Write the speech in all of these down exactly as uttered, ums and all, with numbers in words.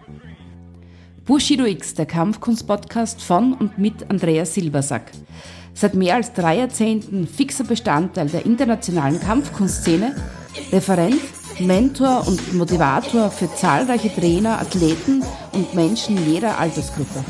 Bushido X, der Kampfkunst-Podcast von und mit Andreas Silbersack. Seit mehr als drei Jahrzehnten fixer Bestandteil der internationalen Kampfkunstszene, Referent, Mentor und Motivator für zahlreiche Trainer, Athleten und Menschen jeder Altersgruppe.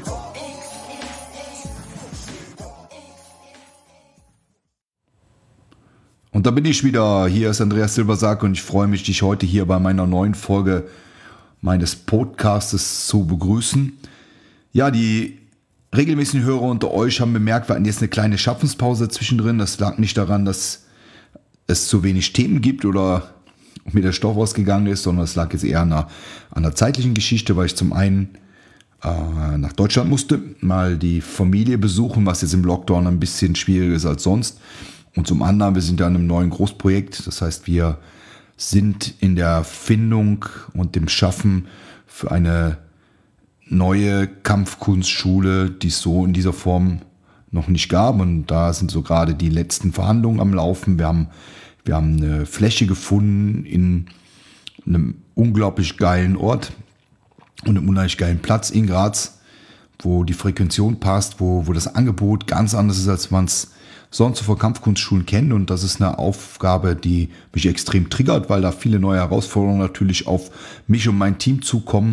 Und da bin ich wieder. Hier ist Andreas Silbersack und ich freue mich, dich heute hier bei meiner neuen Folge meines Podcastes zu begrüßen. Ja, die regelmäßigen Hörer unter euch haben bemerkt, wir hatten jetzt eine kleine Schaffenspause zwischendrin. Das lag nicht daran, dass es zu wenig Themen gibt oder mir der Stoff ausgegangen ist, sondern es lag jetzt eher an einer, an einer zeitlichen Geschichte, weil ich zum einen äh, nach Deutschland musste, mal die Familie besuchen, was jetzt im Lockdown ein bisschen schwieriger ist als sonst. Und zum anderen, wir sind ja in einem neuen Großprojekt. Das heißt, wir sind in der Findung und dem Schaffen für eine neue Kampfkunstschule, die es so in dieser Form noch nicht gab. Und da sind so gerade die letzten Verhandlungen am Laufen. Wir haben, wir haben eine Fläche gefunden in einem unglaublich geilen Ort und einem unheimlich geilen Platz in Graz, wo die Frequentation passt, wo, wo das Angebot ganz anders ist, als man es sonst vor Kampfkunstschulen kennen, und das ist eine Aufgabe, die mich extrem triggert, weil da viele neue Herausforderungen natürlich auf mich und mein Team zukommen.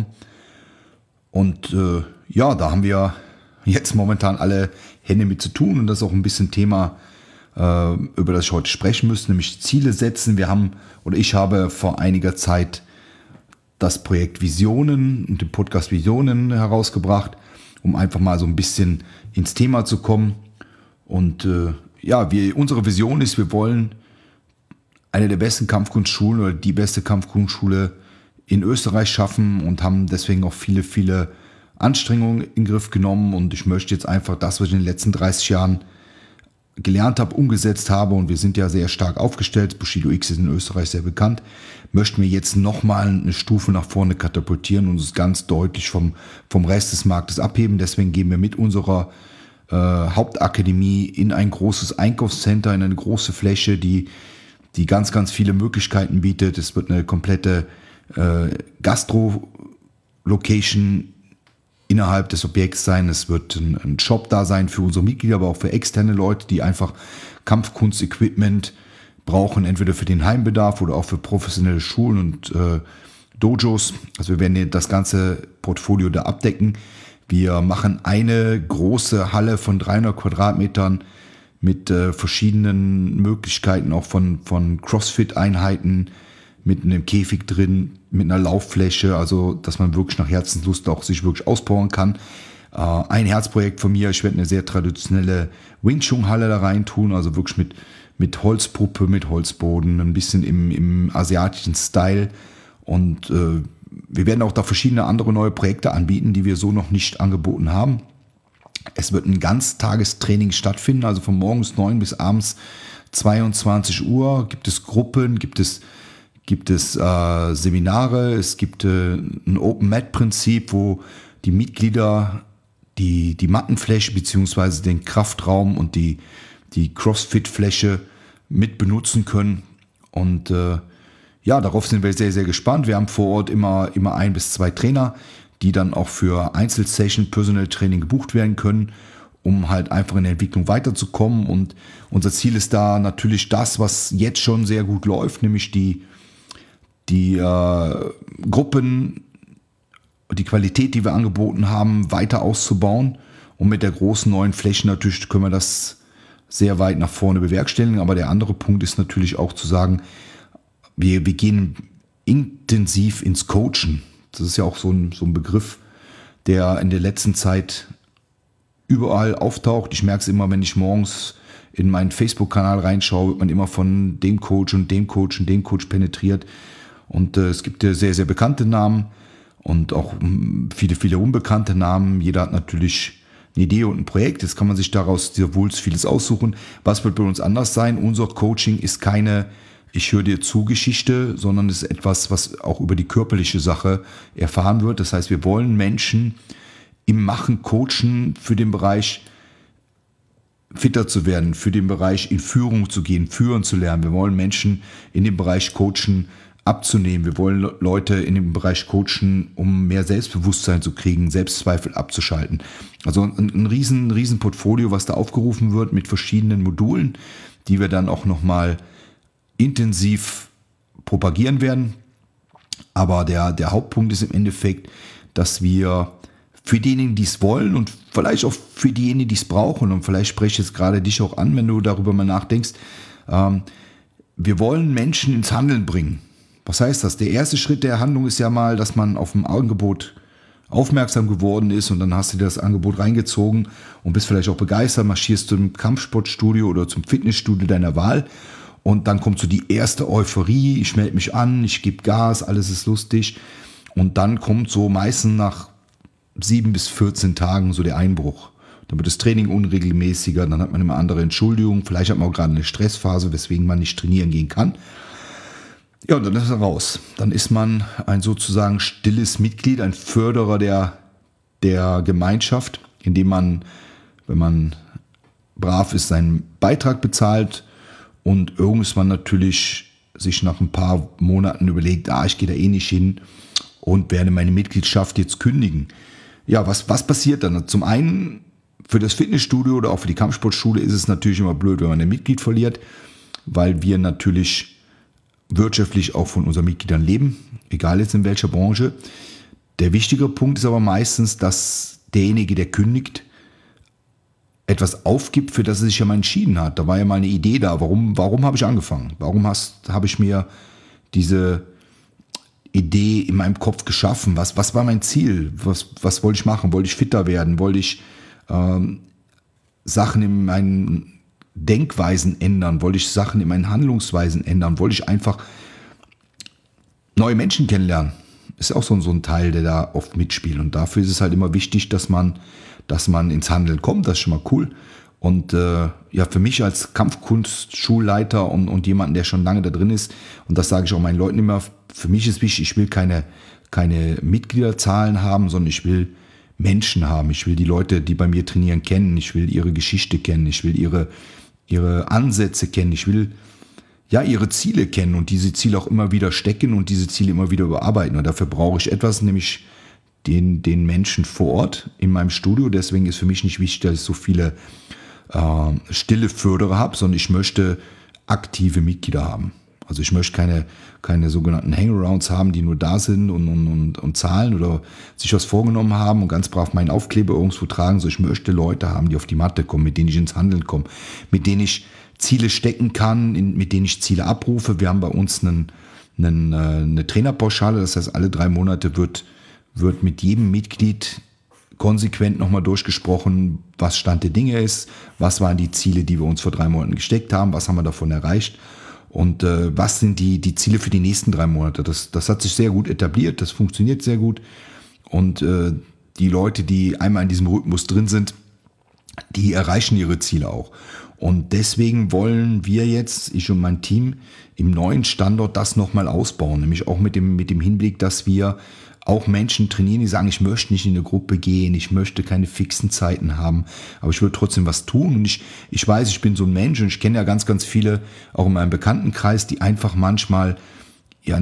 Und äh, ja, da haben wir jetzt momentan alle Hände mit zu tun, und das ist auch ein bisschen Thema, äh, über das ich heute sprechen müsste, nämlich Ziele setzen. Wir haben, oder ich habe vor einiger Zeit das Projekt Visionen und den Podcast Visionen herausgebracht, um einfach mal so ein bisschen ins Thema zu kommen. Und äh, ja, wir, unsere Vision ist, wir wollen eine der besten Kampfkunstschulen oder die beste Kampfkunstschule in Österreich schaffen und haben deswegen auch viele, viele Anstrengungen in den Griff genommen. Und ich möchte jetzt einfach das, was ich in den letzten dreißig Jahren gelernt habe, umgesetzt habe, und wir sind ja sehr stark aufgestellt, Bushido X ist in Österreich sehr bekannt, möchten wir jetzt nochmal eine Stufe nach vorne katapultieren und uns ganz deutlich vom, vom Rest des Marktes abheben. Deswegen gehen wir mit unserer Äh, Hauptakademie in ein großes Einkaufscenter, in eine große Fläche, die, die ganz, ganz viele Möglichkeiten bietet. Es wird eine komplette äh, Gastro-Location innerhalb des Objekts sein. Es wird ein, ein Shop da sein für unsere Mitglieder, aber auch für externe Leute, die einfach Kampfkunst-Equipment brauchen, entweder für den Heimbedarf oder auch für professionelle Schulen und äh, Dojos. Also wir werden das ganze Portfolio da abdecken. Wir machen eine große Halle von dreihundert Quadratmetern mit äh, verschiedenen Möglichkeiten, auch von, von Crossfit-Einheiten, mit einem Käfig drin, mit einer Lauffläche, also dass man wirklich nach Herzenslust auch sich wirklich auspowern kann. Äh, ein Herzprojekt von mir, ich werde eine sehr traditionelle Wing Chun-Halle da rein tun, also wirklich mit, mit Holzpuppe, mit Holzboden, ein bisschen im, im asiatischen Style, und äh, wir werden auch da verschiedene andere neue Projekte anbieten, die wir so noch nicht angeboten haben. Es wird ein Ganztagestraining stattfinden, also von morgens neun bis abends zweiundzwanzig Uhr. Gibt es Gruppen, gibt es, gibt es äh, Seminare, es gibt äh, ein Open-Mat-Prinzip, wo die Mitglieder die, die Mattenfläche bzw. den Kraftraum und die, die Crossfit-Fläche mit benutzen können. Und äh, ja, darauf sind wir sehr, sehr gespannt. Wir haben vor Ort immer, immer ein bis zwei Trainer, die dann auch für Einzelsession, Personal Training gebucht werden können, um halt einfach in der Entwicklung weiterzukommen. Und unser Ziel ist da natürlich das, was jetzt schon sehr gut läuft, nämlich die, die äh, Gruppen, die Qualität, die wir angeboten haben, weiter auszubauen. Und mit der großen neuen Fläche natürlich können wir das sehr weit nach vorne bewerkstelligen. Aber der andere Punkt ist natürlich auch zu sagen, Wir, wir gehen intensiv ins Coachen. Das ist ja auch so ein, so ein Begriff, der in der letzten Zeit überall auftaucht. Ich merke es immer, wenn ich morgens in meinen Facebook-Kanal reinschaue, wird man immer von dem Coach und dem Coach und dem Coach penetriert. Und äh, es gibt ja sehr, sehr bekannte Namen und auch mh, viele, viele unbekannte Namen. Jeder hat natürlich eine Idee und ein Projekt. Jetzt kann man sich daraus sehr wohl vieles aussuchen. Was wird bei uns anders sein? Unser Coaching ist keine Ich höre dir zu Geschichte, sondern es ist etwas, was auch über die körperliche Sache erfahren wird. Das heißt, wir wollen Menschen im Machen coachen für den Bereich fitter zu werden, für den Bereich in Führung zu gehen, führen zu lernen. Wir wollen Menschen in dem Bereich coachen, abzunehmen. Wir wollen Le- Leute in dem Bereich coachen, um mehr Selbstbewusstsein zu kriegen, Selbstzweifel abzuschalten. Also ein, ein riesen, riesen Portfolio, was da aufgerufen wird mit verschiedenen Modulen, die wir dann auch nochmal intensiv propagieren werden. Aber der, der Hauptpunkt ist im Endeffekt, dass wir für diejenigen, die es wollen und vielleicht auch für diejenigen, die es brauchen, und vielleicht spreche ich jetzt gerade dich auch an, wenn du darüber mal nachdenkst, ähm, wir wollen Menschen ins Handeln bringen. Was heißt das? Der erste Schritt der Handlung ist ja mal, dass man auf ein Angebot aufmerksam geworden ist und dann hast du dir das Angebot reingezogen und bist vielleicht auch begeistert, marschierst zum Kampfsportstudio oder zum Fitnessstudio deiner Wahl und dann kommt so die erste Euphorie, ich melde mich an, ich gebe Gas, alles ist lustig und dann kommt so meistens nach sieben bis vierzehn Tagen so der Einbruch. Dann wird das Training unregelmäßiger, dann hat man immer andere Entschuldigungen, vielleicht hat man auch gerade eine Stressphase, weswegen man nicht trainieren gehen kann. Ja, und dann ist er raus. Dann ist man ein sozusagen stilles Mitglied, ein Förderer der, der Gemeinschaft, indem man, wenn man brav ist, seinen Beitrag bezahlt und irgendwann natürlich sich nach ein paar Monaten überlegt, ah, ich gehe da eh nicht hin und werde meine Mitgliedschaft jetzt kündigen. Ja, was, was passiert dann? Zum einen für das Fitnessstudio oder auch für die Kampfsportschule ist es natürlich immer blöd, wenn man ein Mitglied verliert, weil wir natürlich wirtschaftlich auch von unseren Mitgliedern leben, egal jetzt in welcher Branche. Der wichtige Punkt ist aber meistens, dass derjenige, der kündigt, etwas aufgibt, für das er sich ja mal entschieden hat. Da war ja mal eine Idee da. Warum, warum habe ich angefangen? Warum hast, habe ich mir diese Idee in meinem Kopf geschaffen? Was, was war mein Ziel? Was, was wollte ich machen? Wollte ich fitter werden? Wollte ich ähm, Sachen in meinen Denkweisen ändern? Wollte ich Sachen in meinen Handlungsweisen ändern? Wollte ich einfach neue Menschen kennenlernen? Ist auch so, so ein Teil, der da oft mitspielt. Und dafür ist es halt immer wichtig, dass man, dass man ins Handeln kommt. Das ist schon mal cool. Und äh, ja, für mich als Kampfkunstschulleiter und, und jemanden, der schon lange da drin ist, und das sage ich auch meinen Leuten immer, für mich ist wichtig, ich will keine, keine Mitgliederzahlen haben, sondern ich will Menschen haben. Ich will die Leute, die bei mir trainieren, kennen. Ich will ihre Geschichte kennen. Ich will ihre ihre Ansätze kennen, ich will ja ihre Ziele kennen und diese Ziele auch immer wieder stecken und diese Ziele immer wieder überarbeiten. Und dafür brauche ich etwas, nämlich den, den Menschen vor Ort in meinem Studio. Deswegen ist für mich nicht wichtig, dass ich so viele äh, stille Förderer habe, sondern ich möchte aktive Mitglieder haben. Also ich möchte keine, keine sogenannten Hangarounds haben, die nur da sind und, und, und, und zahlen oder sich was vorgenommen haben und ganz brav meinen Aufkleber irgendwo tragen. So, ich möchte Leute haben, die auf die Matte kommen, mit denen ich ins Handeln komme, mit denen ich Ziele stecken kann, in, mit denen ich Ziele abrufe. Wir haben bei uns einen, einen, eine Trainerpauschale, das heißt, alle drei Monate wird, wird mit jedem Mitglied konsequent nochmal durchgesprochen, was Stand der Dinge ist, was waren die Ziele, die wir uns vor drei Monaten gesteckt haben, was haben wir davon erreicht. Und äh, was sind die, die Ziele für die nächsten drei Monate? Das, das hat sich sehr gut etabliert, das funktioniert sehr gut. Und äh, die Leute, die einmal in diesem Rhythmus drin sind, die erreichen ihre Ziele auch. Und deswegen wollen wir jetzt, ich und mein Team, im neuen Standort das nochmal ausbauen. Nämlich auch mit dem, mit dem Hinblick, dass wir auch Menschen trainieren, die sagen, ich möchte nicht in eine Gruppe gehen, ich möchte keine fixen Zeiten haben, aber ich will trotzdem was tun. Und ich, ich weiß, ich bin so ein Mensch und ich kenne ja ganz, ganz viele, auch in meinem Bekanntenkreis, die einfach manchmal, ja,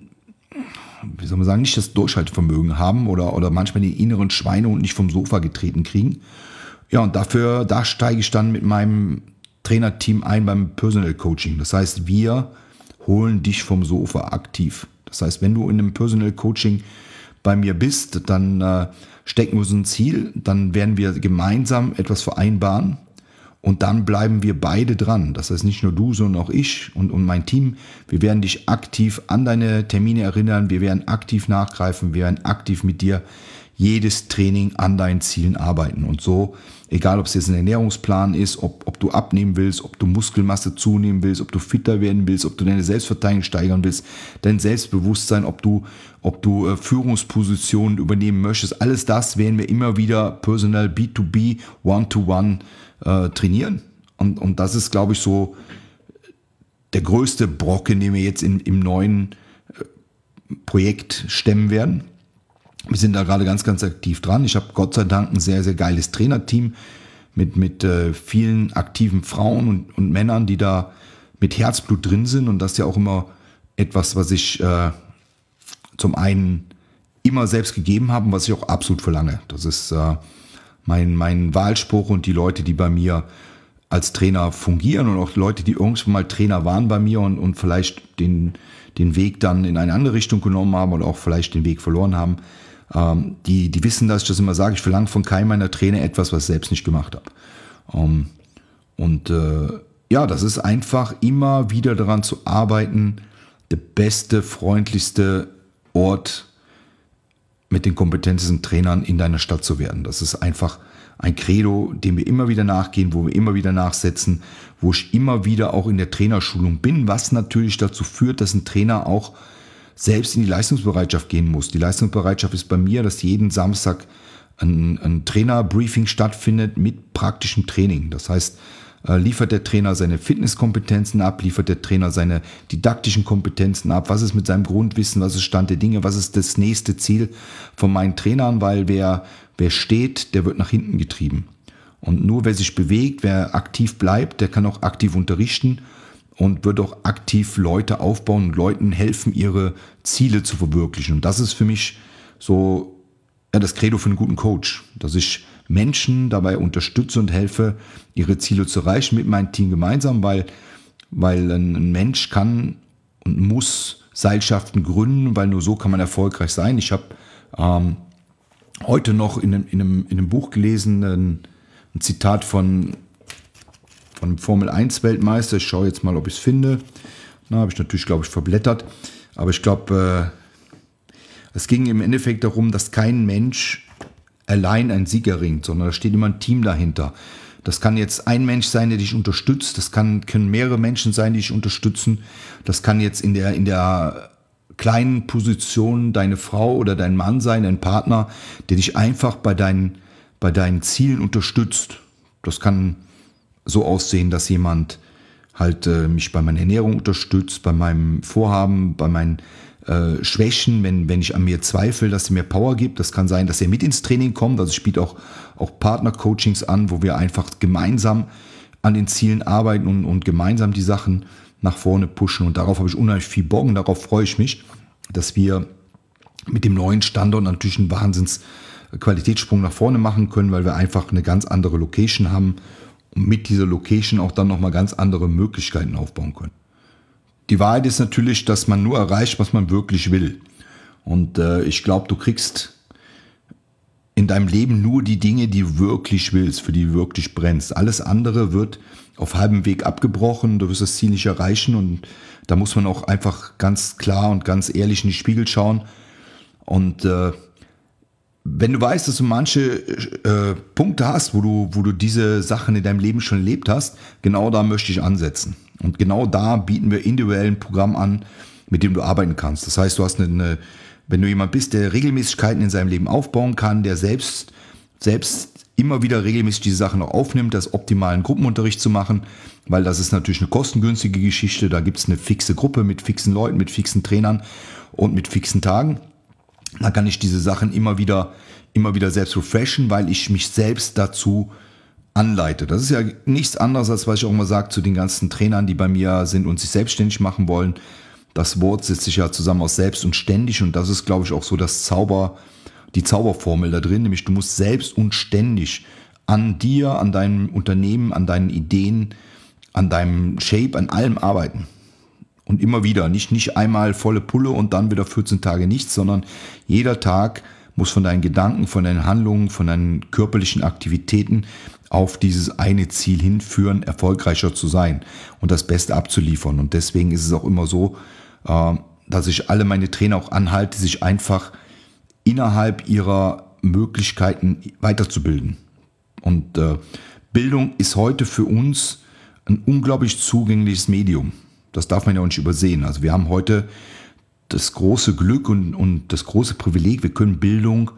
wie soll man sagen, nicht das Durchhaltevermögen haben oder, oder manchmal den inneren Schweinehund nicht vom Sofa getreten kriegen. Ja, und dafür, da steige ich dann mit meinem Trainerteam ein beim Personal Coaching. Das heißt, wir holen dich vom Sofa aktiv. Das heißt, wenn du in einem Personal Coaching bei mir bist, dann äh, stecken wir uns ein Ziel, dann werden wir gemeinsam etwas vereinbaren und dann bleiben wir beide dran. Das heißt, nicht nur du, sondern auch ich und, und mein Team. Wir werden dich aktiv an deine Termine erinnern, wir werden aktiv nachgreifen, wir werden aktiv mit dir jedes Training an deinen Zielen arbeiten. Und so, egal ob es jetzt ein Ernährungsplan ist, ob, ob du abnehmen willst, ob du Muskelmasse zunehmen willst, ob du fitter werden willst, ob du deine Selbstverteidigung steigern willst, dein Selbstbewusstsein, ob du, ob du äh, Führungspositionen übernehmen möchtest, alles das werden wir immer wieder personal B to B, One-to-One äh, trainieren. Und, und das ist, glaube ich, so der größte Brocken, den wir jetzt in, im neuen äh, Projekt stemmen werden. Wir sind da gerade ganz, ganz aktiv dran. Ich habe Gott sei Dank ein sehr, sehr geiles Trainerteam mit, mit äh, vielen aktiven Frauen und, und Männern, die da mit Herzblut drin sind und das ja auch immer etwas, was ich äh, zum einen immer selbst gegeben habe und was ich auch absolut verlange. Das ist äh, mein, mein Wahlspruch, und die Leute, die bei mir als Trainer fungieren und auch Leute, die irgendwann mal Trainer waren bei mir und, und vielleicht den, den Weg dann in eine andere Richtung genommen haben oder auch vielleicht den Weg verloren haben, ähm, die, die wissen, dass ich das immer sage, ich verlange von keinem meiner Trainer etwas, was ich selbst nicht gemacht habe. Ähm, und äh, ja, das ist einfach immer wieder daran zu arbeiten, der beste, freundlichste Ort mit den kompetentesten Trainern in deiner Stadt zu werden. Das ist einfach ein Credo, dem wir immer wieder nachgehen, wo wir immer wieder nachsetzen, wo ich immer wieder auch in der Trainerschulung bin, was natürlich dazu führt, dass ein Trainer auch selbst in die Leistungsbereitschaft gehen muss. Die Leistungsbereitschaft ist bei mir, dass jeden Samstag ein, ein Trainerbriefing stattfindet mit praktischem Training. Das heißt, liefert der Trainer seine Fitnesskompetenzen ab, liefert der Trainer seine didaktischen Kompetenzen ab, was ist mit seinem Grundwissen, was ist Stand der Dinge, was ist das nächste Ziel von meinen Trainern, weil wer, wer steht, der wird nach hinten getrieben. Und nur wer sich bewegt, wer aktiv bleibt, der kann auch aktiv unterrichten und wird auch aktiv Leute aufbauen und Leuten helfen, ihre Ziele zu verwirklichen. Und das ist für mich so ja, das Credo für einen guten Coach, dass ich Menschen dabei unterstütze und helfe, ihre Ziele zu erreichen mit meinem Team gemeinsam, weil, weil ein Mensch kann und muss Seilschaften gründen, weil nur so kann man erfolgreich sein. Ich habe ähm, heute noch in einem, in einem, in einem Buch gelesen, ein, ein Zitat von, von einem Formel eins Weltmeister. Ich schaue jetzt mal, ob ich es finde. Na, habe ich natürlich, glaube ich, verblättert. Aber ich glaube, äh, es ging im Endeffekt darum, dass kein Mensch allein ein Sieg erringt, sondern da steht immer ein Team dahinter. Das kann jetzt ein Mensch sein, der dich unterstützt. Das kann, können mehrere Menschen sein, die dich unterstützen. Das kann jetzt in der, in der kleinen Position deine Frau oder dein Mann sein, dein Partner, der dich einfach bei deinen, bei deinen Zielen unterstützt. Das kann so aussehen, dass jemand halt äh, mich bei meiner Ernährung unterstützt, bei meinem Vorhaben, bei meinen Äh, Schwächen, wenn, wenn ich an mir zweifle, dass sie mir Power gibt. Das kann sein, dass er mit ins Training kommt. Also ich biete auch, auch Partner-Coachings an, wo wir einfach gemeinsam an den Zielen arbeiten und, und gemeinsam die Sachen nach vorne pushen. Und darauf habe ich unheimlich viel Bock und darauf freue ich mich, dass wir mit dem neuen Standort natürlich einen Wahnsinns Qualitätssprung nach vorne machen können, weil wir einfach eine ganz andere Location haben und mit dieser Location auch dann nochmal ganz andere Möglichkeiten aufbauen können. Die Wahrheit ist natürlich, dass man nur erreicht, was man wirklich will. Und äh, ich glaube, du kriegst in deinem Leben nur die Dinge, die du wirklich willst, für die du wirklich brennst. Alles andere wird auf halbem Weg abgebrochen, du wirst das Ziel nicht erreichen. Und da muss man auch einfach ganz klar und ganz ehrlich in die Spiegel schauen. Und äh, wenn du weißt, dass du manche äh, Punkte hast, wo du, wo du diese Sachen in deinem Leben schon erlebt hast, genau da möchte ich ansetzen. Und genau da bieten wir individuell ein Programm an, mit dem du arbeiten kannst. Das heißt, du hast eine, eine, wenn du jemand bist, der Regelmäßigkeiten in seinem Leben aufbauen kann, der selbst, selbst immer wieder regelmäßig diese Sachen auch aufnimmt, das optimalen Gruppenunterricht zu machen, weil das ist natürlich eine kostengünstige Geschichte. Da gibt es eine fixe Gruppe mit fixen Leuten, mit fixen Trainern und mit fixen Tagen. Da kann ich diese Sachen immer wieder, immer wieder selbst refreshen, weil ich mich selbst dazu anleite. Das ist ja nichts anderes, als was ich auch mal sage zu den ganzen Trainern, die bei mir sind und sich selbstständig machen wollen. Das Wort setzt sich ja zusammen aus selbst und ständig, und das ist, glaube ich, auch so das Zauber, die Zauberformel da drin, nämlich du musst selbst und ständig an dir, an deinem Unternehmen, an deinen Ideen, an deinem Shape, an allem arbeiten. Und immer wieder, nicht, nicht einmal volle Pulle und dann wieder vierzehn Tage nichts, sondern jeder Tag muss von deinen Gedanken, von deinen Handlungen, von deinen körperlichen Aktivitäten auf dieses eine Ziel hinführen, erfolgreicher zu sein und das Beste abzuliefern. Und deswegen ist es auch immer so, dass ich alle meine Trainer auch anhalte, sich einfach innerhalb ihrer Möglichkeiten weiterzubilden. Und äh, Bildung ist heute für uns ein unglaublich zugängliches Medium. Das darf man ja auch nicht übersehen. Also wir haben heute das große Glück und, und das große Privileg, wir können Bildung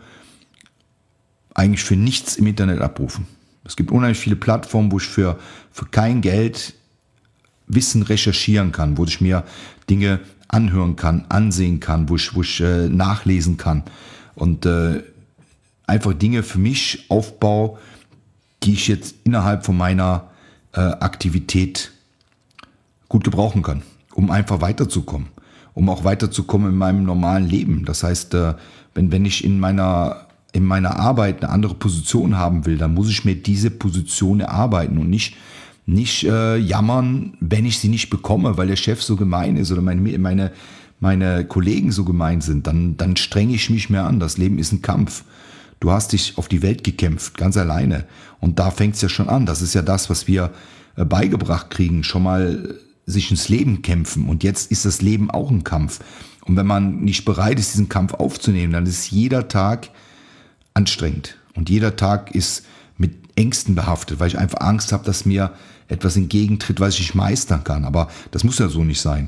eigentlich für nichts im Internet abrufen. Es gibt unheimlich viele Plattformen, wo ich für, für kein Geld Wissen recherchieren kann, wo ich mir Dinge anhören kann, ansehen kann, wo ich, wo ich äh, nachlesen kann und äh, einfach Dinge für mich aufbaue, die ich jetzt innerhalb von meiner äh, Aktivität gut gebrauchen kann, um einfach weiterzukommen. um auch weiterzukommen in meinem normalen Leben. Das heißt, äh, wenn, wenn ich in meiner, in meiner Arbeit eine andere Position haben will, dann muss ich mir diese Position erarbeiten und nicht, nicht äh, jammern, wenn ich sie nicht bekomme, weil der Chef so gemein ist oder meine, meine, meine Kollegen so gemein sind. Dann, dann strenge ich mich mehr an. Das Leben ist ein Kampf. Du hast dich auf die Welt gekämpft, ganz alleine. Und da fängt es ja schon an. Das ist ja das, was wir äh, beigebracht kriegen. Schon mal sich ins Leben kämpfen. Und jetzt ist das Leben auch ein Kampf. Und wenn man nicht bereit ist, diesen Kampf aufzunehmen, dann ist jeder Tag anstrengend. Und jeder Tag ist mit Ängsten behaftet, weil ich einfach Angst habe, dass mir etwas entgegentritt, was ich nicht meistern kann. Aber das muss ja so nicht sein.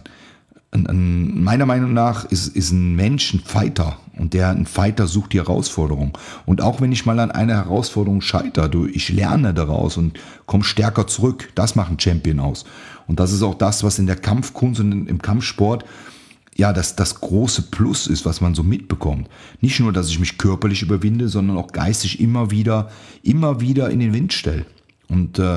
Meiner Meinung nach ist, ist ein Mensch ein Fighter. Und der ein Fighter sucht die Herausforderung. Und auch wenn ich mal an einer Herausforderung scheitere, du, ich lerne daraus und komme stärker zurück. Das macht ein Champion aus. Und das ist auch das, was in der Kampfkunst und im Kampfsport ja das, das große Plus ist, was man so mitbekommt. Nicht nur, dass ich mich körperlich überwinde, sondern auch geistig immer wieder, immer wieder in den Wind stelle. Und äh,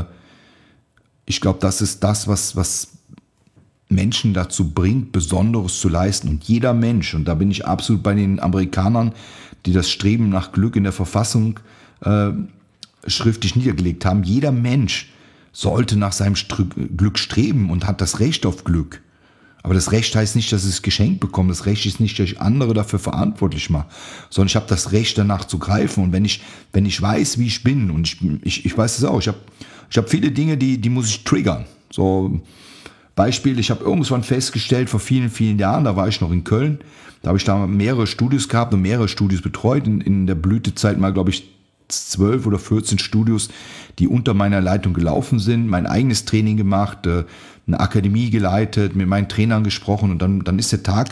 ich glaube, das ist das, was, was Menschen dazu bringt, Besonderes zu leisten. Und jeder Mensch, und da bin ich absolut bei den Amerikanern, die das Streben nach Glück in der Verfassung äh, schriftlich niedergelegt haben, jeder Mensch sollte nach seinem Str- Glück streben und hat das Recht auf Glück. Aber das Recht heißt nicht, dass ich es geschenkt bekomme. Das Recht ist nicht, dass ich andere dafür verantwortlich mache, sondern ich habe das Recht, danach zu greifen. Und wenn ich, wenn ich weiß, wie ich bin, und ich, ich, ich weiß es auch, ich habe ich hab viele Dinge, die, die muss ich triggern. So Beispiel, ich habe irgendwann festgestellt, vor vielen, vielen Jahren, da war ich noch in Köln, da habe ich da mehrere Studios gehabt und mehrere Studios betreut. In, in der Blütezeit mal, glaube ich, zwölf oder vierzehn Studios, die unter meiner Leitung gelaufen sind, mein eigenes Training gemacht, eine Akademie geleitet, mit meinen Trainern gesprochen und dann, dann ist der Tag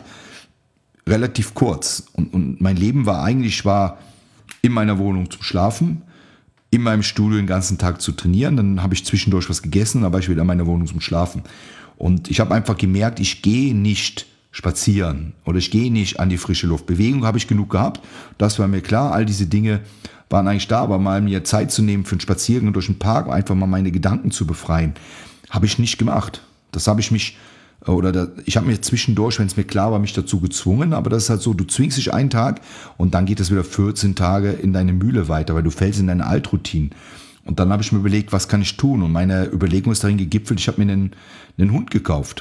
relativ kurz. Und, und mein Leben war eigentlich, ich war in meiner Wohnung zum Schlafen, in meinem Studio den ganzen Tag zu trainieren, dann habe ich zwischendurch was gegessen, dann war ich wieder in meiner Wohnung zum Schlafen. Und ich habe einfach gemerkt, ich gehe nicht spazieren oder ich gehe nicht an die frische Luft. Bewegung habe ich genug gehabt, das war mir klar, all diese Dinge waren eigentlich da, aber mal mir Zeit zu nehmen für einen Spaziergang durch den Park, einfach mal meine Gedanken zu befreien, habe ich nicht gemacht. Das habe ich mich, oder da, ich habe mir zwischendurch, wenn es mir klar war, mich dazu gezwungen, aber das ist halt so, du zwingst dich einen Tag und dann geht es wieder vierzehn Tage in deine Mühle weiter, weil du fällst in deine Altroutinen. Und dann habe ich mir überlegt, was kann ich tun? Und meine Überlegung ist darin gegipfelt, ich habe mir einen, einen Hund gekauft.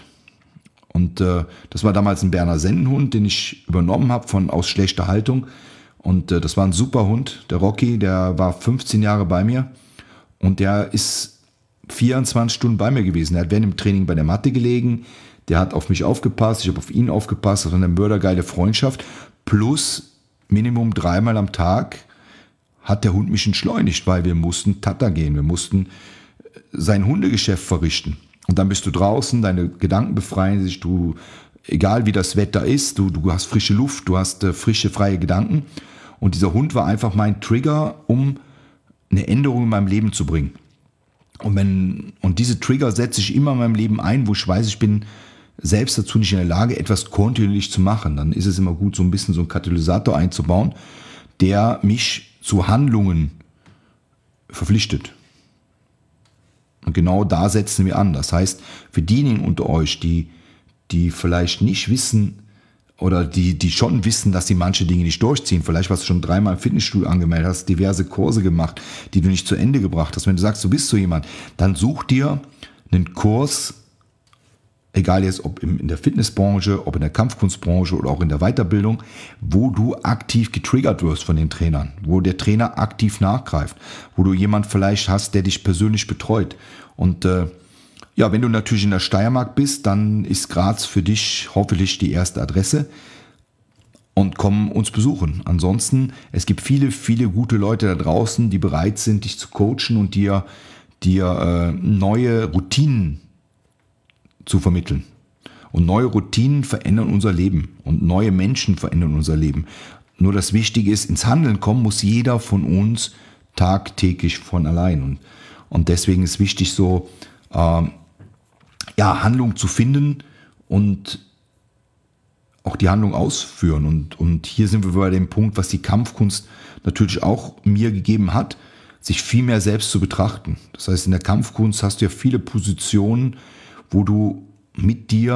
Und äh, das war damals ein Berner Sennenhund, den ich übernommen habe von aus schlechter Haltung. Und äh, das war ein super Hund, der Rocky, der war fünfzehn Jahre bei mir. Und der ist vierundzwanzig Stunden bei mir gewesen. Er hat während dem Training bei der Matte gelegen, der hat auf mich aufgepasst, ich habe auf ihn aufgepasst, das war eine mördergeile Freundschaft. Plus Minimum dreimal am Tag hat der Hund mich entschleunigt, weil wir mussten Tata gehen, wir mussten sein Hundegeschäft verrichten. Und dann bist du draußen, deine Gedanken befreien sich, du, egal wie das Wetter ist, du, du hast frische Luft, du hast äh, frische, freie Gedanken. Und dieser Hund war einfach mein Trigger, um eine Änderung in meinem Leben zu bringen. Und, wenn, und diese Trigger setze ich immer in meinem Leben ein, wo ich weiß, ich bin selbst dazu nicht in der Lage, etwas kontinuierlich zu machen. Dann ist es immer gut, so ein bisschen so einen Katalysator einzubauen, der mich zu Handlungen verpflichtet. Und genau da setzen wir an. Das heißt, für diejenigen unter euch, die, die vielleicht nicht wissen oder die, die schon wissen, dass sie manche Dinge nicht durchziehen, vielleicht hast du schon dreimal im Fitnessstudio angemeldet, hast diverse Kurse gemacht, die du nicht zu Ende gebracht hast. Wenn du sagst, du bist so jemand, dann such dir einen Kurs, egal jetzt ob in der Fitnessbranche, ob in der Kampfkunstbranche oder auch in der Weiterbildung, wo du aktiv getriggert wirst von den Trainern, wo der Trainer aktiv nachgreift, wo du jemand vielleicht hast, der dich persönlich betreut. Und äh, ja, wenn du natürlich in der Steiermark bist, dann ist Graz für dich hoffentlich die erste Adresse und komm uns besuchen. Ansonsten, es gibt viele, viele gute Leute da draußen, die bereit sind, dich zu coachen und dir, dir äh, neue Routinen zu vermitteln. Und neue Routinen verändern unser Leben und neue Menschen verändern unser Leben. Nur das Wichtige ist, ins Handeln kommen muss jeder von uns tagtäglich von allein. Und, und deswegen ist wichtig, so äh, ja, Handlung zu finden und auch die Handlung ausführen. Und, und hier sind wir bei dem Punkt, was die Kampfkunst natürlich auch mir gegeben hat, sich viel mehr selbst zu betrachten. Das heißt, in der Kampfkunst hast du ja viele Positionen, wo du mit dir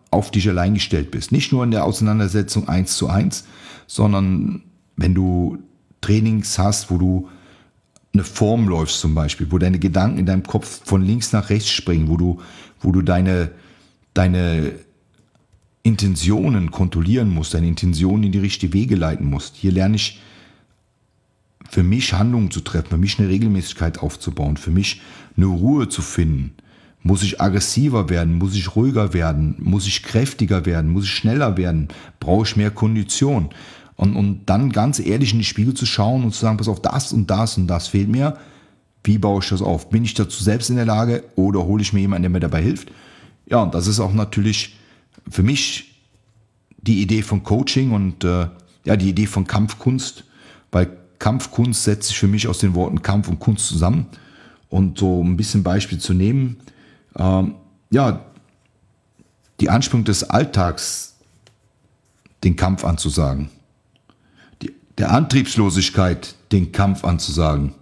auf dich allein gestellt bist. Nicht nur in der Auseinandersetzung eins zu eins, sondern wenn du Trainings hast, wo du eine Form läufst zum Beispiel, wo deine Gedanken in deinem Kopf von links nach rechts springen, wo du, wo du deine, deine Intentionen kontrollieren musst, deine Intentionen in die richtige Wege leiten musst. Hier lerne ich für mich Handlungen zu treffen, für mich eine Regelmäßigkeit aufzubauen, für mich eine Ruhe zu finden. Muss ich aggressiver werden? Muss ich ruhiger werden? Muss ich kräftiger werden? Muss ich schneller werden? Brauche ich mehr Kondition? Und, und dann ganz ehrlich in die Spiegel zu schauen und zu sagen, pass auf, das und das und das fehlt mir. Wie baue ich das auf? Bin ich dazu selbst in der Lage oder hole ich mir jemanden, der mir dabei hilft? Ja, und das ist auch natürlich für mich die Idee von Coaching und äh, ja, die Idee von Kampfkunst, weil Kampfkunst setzt sich für mich aus den Worten Kampf und Kunst zusammen. Und so ein bisschen Beispiel zu nehmen, ähm, ja, die Anspannung des Alltags, den Kampf anzusagen, die, der Antriebslosigkeit, den Kampf anzusagen,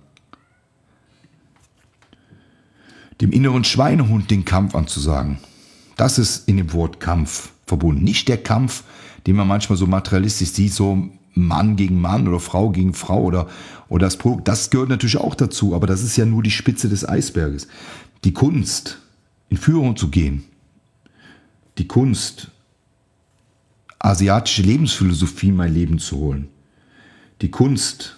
dem inneren Schweinehund den Kampf anzusagen. Das ist in dem Wort Kampf verbunden. Nicht der Kampf, den man manchmal so materialistisch sieht, so Mann gegen Mann oder Frau gegen Frau oder, oder das Produkt. Das gehört natürlich auch dazu, aber das ist ja nur die Spitze des Eisberges. Die Kunst, in Führung zu gehen, die Kunst, asiatische Lebensphilosophie in mein Leben zu holen, die Kunst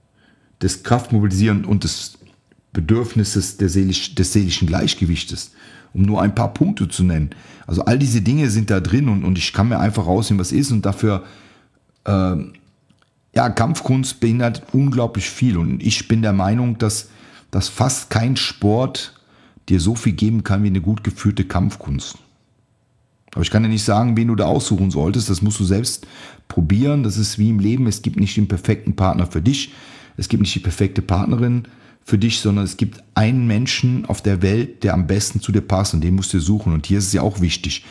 des Kraftmobilisierens und des Bedürfnisses der seelisch, des seelischen Gleichgewichtes, um nur ein paar Punkte zu nennen. Also all diese Dinge sind da drin und, und ich kann mir einfach rausnehmen, was ist und dafür, äh, ja, Kampfkunst beinhaltet unglaublich viel und ich bin der Meinung, dass, dass fast kein Sport dir so viel geben kann wie eine gut geführte Kampfkunst. Aber ich kann dir nicht sagen, wen du da aussuchen solltest, das musst du selbst probieren, das ist wie im Leben, es gibt nicht den perfekten Partner für dich, es gibt nicht die perfekte Partnerin für dich, sondern es gibt einen Menschen auf der Welt, der am besten zu dir passt und den musst du suchen. Und hier ist es ja auch wichtig,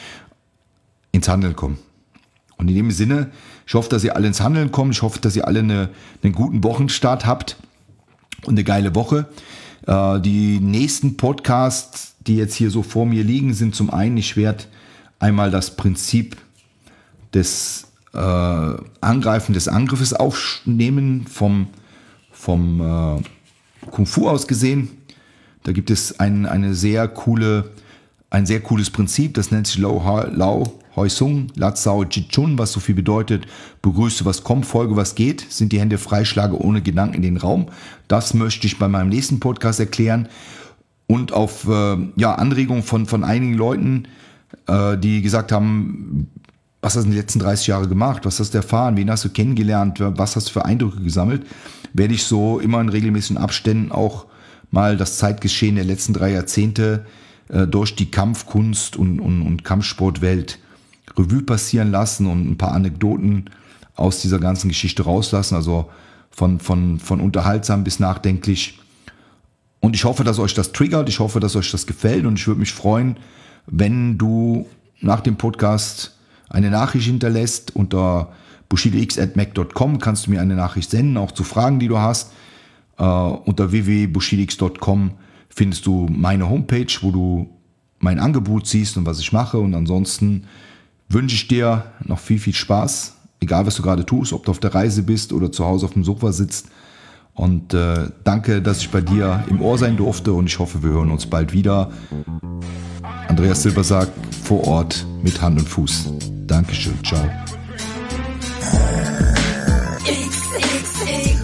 ins Handeln kommen. Und in dem Sinne, ich hoffe, dass ihr alle ins Handeln kommt. Ich hoffe, dass ihr alle eine, einen guten Wochenstart habt und eine geile Woche. Äh, die nächsten Podcasts, die jetzt hier so vor mir liegen, sind zum einen, ich werde einmal das Prinzip des äh, Angreifen des Angriffes aufnehmen vom, vom äh, Kung Fu aus gesehen. Da gibt es ein, eine sehr coole, ein sehr cooles Prinzip, das nennt sich Lao, Lao Hoi Sung, Lat Sao Chi Chun, was so viel bedeutet, begrüße was kommt, folge was geht, sind die Hände frei, schlage ohne Gedanken in den Raum. Das möchte ich bei meinem nächsten Podcast erklären und auf äh, ja, Anregung von, von einigen Leuten, äh, die gesagt haben, was hast du in den letzten dreißig Jahren gemacht, was hast du erfahren, wen hast du kennengelernt, was hast du für Eindrücke gesammelt, werde ich so immer in regelmäßigen Abständen auch mal das Zeitgeschehen der letzten drei Jahrzehnte äh, durch die Kampfkunst und, und, und Kampfsportwelt Revue passieren lassen und ein paar Anekdoten aus dieser ganzen Geschichte rauslassen, also von, von, von unterhaltsam bis nachdenklich. Und ich hoffe, dass euch das triggert, ich hoffe, dass euch das gefällt und ich würde mich freuen, wenn du nach dem Podcast eine Nachricht hinterlässt. Unter bushidix at mac dot com kannst du mir eine Nachricht senden, auch zu Fragen, die du hast. Uh, unter w w w punkt bushidix punkt com findest du meine Homepage, wo du mein Angebot siehst und was ich mache. Und ansonsten wünsche ich dir noch viel, viel Spaß, egal was du gerade tust, ob du auf der Reise bist oder zu Hause auf dem Sofa sitzt. Und äh, danke, dass ich bei dir im Ohr sein durfte und ich hoffe, wir hören uns bald wieder. Andreas Silbersack vor Ort mit Hand und Fuß. Dankeschön, ciao. X X X